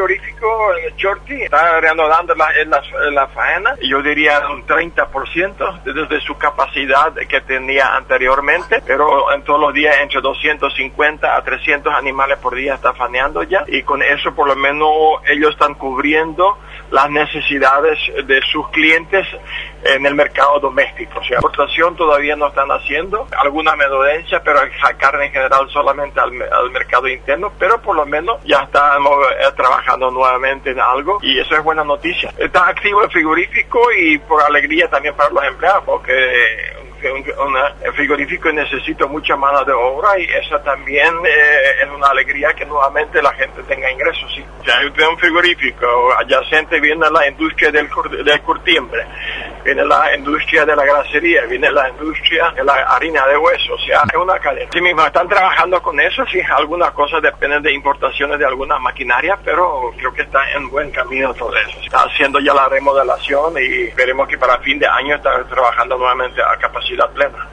frigorífico Shorty está reanudando la faena, yo diría un 30% desde su capacidad que tenía anteriormente, pero en todos los días entre 250 a 300 animales por día está faeneando ya, y con eso por lo menos ellos están cubriendo las necesidades de sus clientes en el mercado doméstico. O sea, exportación todavía no están haciendo, alguna menudencia, pero carne en general solamente al mercado interno, pero por lo menos ya estamos trabajando nuevamente en algo, y eso es buena noticia. Está activo el frigorífico y por alegría también para los empleados, porque un frigorífico necesita mucha mano de obra, y eso también es una alegría que nuevamente la gente tenga ingresos. Sí. Ya hay un frigorífico adyacente, viene la industria del curtiembre, viene la industria de la grasería, viene la industria de la harina de hueso, o sea, es una cadena. Sí mismo, están trabajando con eso, sí, algunas cosas dependen de importaciones de algunas maquinarias, pero creo que está en buen camino todo eso. Está haciendo ya la remodelación y esperemos que para fin de año estar trabajando nuevamente a capacidad plena.